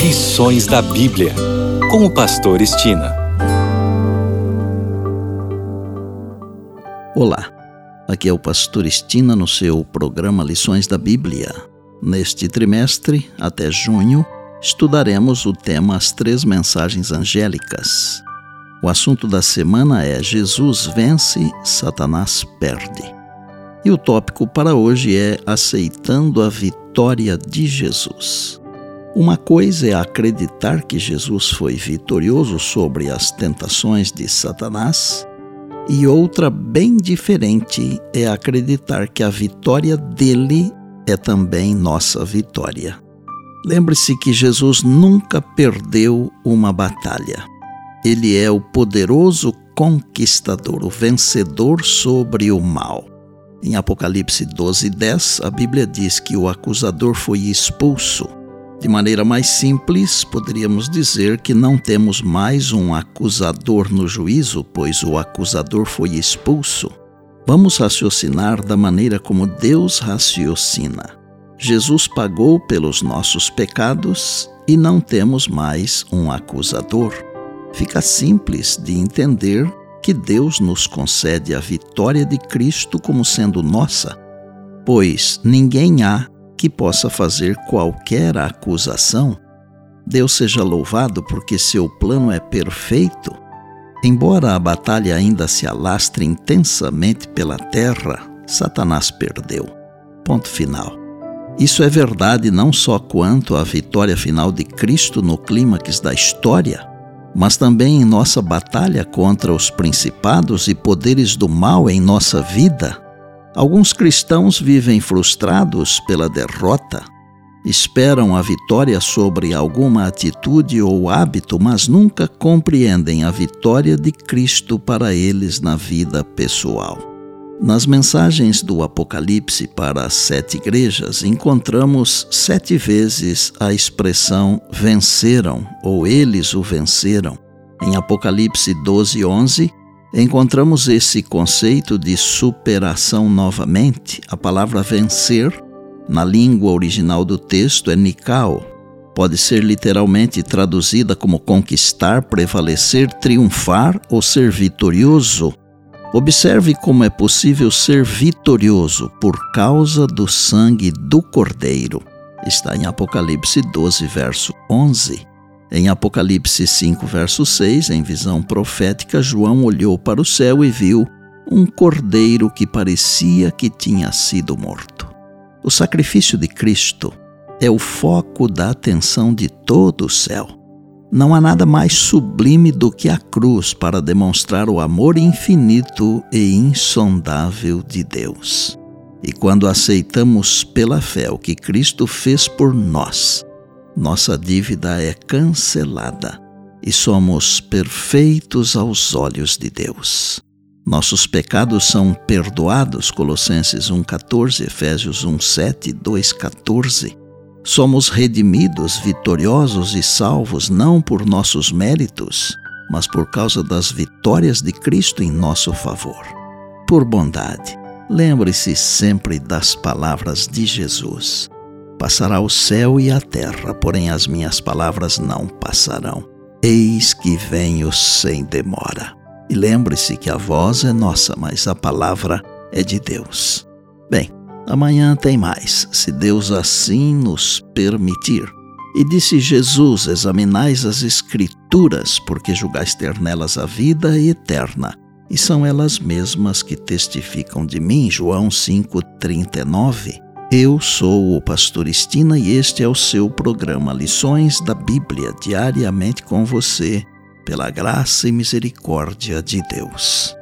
Lições da Bíblia, com o pastor Estina. Olá, aqui é o pastor Estina no seu programa Lições da Bíblia. Neste trimestre, até junho, estudaremos o tema As Três Mensagens Angélicas. O assunto da semana é Jesus vence, Satanás perde. E o tópico para hoje é aceitando a vitória de Jesus. Uma coisa é acreditar que Jesus foi vitorioso sobre as tentações de Satanás, e outra bem diferente é acreditar que a vitória dele é também nossa vitória. Lembre-se que Jesus nunca perdeu uma batalha. Ele é o poderoso conquistador, o vencedor sobre o mal. Em Apocalipse 12:10, a Bíblia diz que o acusador foi expulso. De maneira mais simples, poderíamos dizer que não temos mais um acusador no juízo, pois o acusador foi expulso. Vamos raciocinar da maneira como Deus raciocina. Jesus pagou pelos nossos pecados e não temos mais um acusador. Fica simples de entender que Deus nos concede a vitória de Cristo como sendo nossa, pois ninguém há que possa fazer qualquer acusação. Deus seja louvado porque seu plano é perfeito. Embora a batalha ainda se alastre intensamente pela terra, Satanás perdeu. Ponto final. Isso é verdade não só quanto à vitória final de Cristo no clímax da história, mas também em nossa batalha contra os principados e poderes do mal em nossa vida. Alguns cristãos vivem frustrados pela derrota, esperam a vitória sobre alguma atitude ou hábito, mas nunca compreendem a vitória de Cristo para eles na vida pessoal. Nas mensagens do Apocalipse para as 7 igrejas, encontramos 7 vezes a expressão venceram ou eles o venceram. Em Apocalipse 12:11, encontramos esse conceito de superação novamente. A palavra vencer, na língua original do texto, é nikao. Pode ser literalmente traduzida como conquistar, prevalecer, triunfar ou ser vitorioso. Observe como é possível ser vitorioso por causa do sangue do Cordeiro. Está em Apocalipse 12, verso 11. Em Apocalipse 5, verso 6, em visão profética, João olhou para o céu e viu um cordeiro que parecia que tinha sido morto. O sacrifício de Cristo é o foco da atenção de todo o céu. Não há nada mais sublime do que a cruz para demonstrar o amor infinito e insondável de Deus. E quando aceitamos pela fé o que Cristo fez por nós, nossa dívida é cancelada e somos perfeitos aos olhos de Deus. Nossos pecados são perdoados, Colossenses 1:14, Efésios 1:7, 2:14. Somos redimidos, vitoriosos e salvos não por nossos méritos, mas por causa das vitórias de Cristo em nosso favor. Por bondade, lembre-se sempre das palavras de Jesus. Passará o céu e a terra, porém as minhas palavras não passarão. Eis que venho sem demora. E lembre-se que a voz é nossa, mas a palavra é de Deus. Bem, amanhã tem mais, se Deus assim nos permitir. E disse Jesus: examinais as Escrituras, porque julgais ter nelas a vida eterna, e são elas mesmas que testificam de mim. João 5:39. Eu sou o pastor Estina e este é o seu programa Lições da Bíblia, diariamente com você, pela graça e misericórdia de Deus.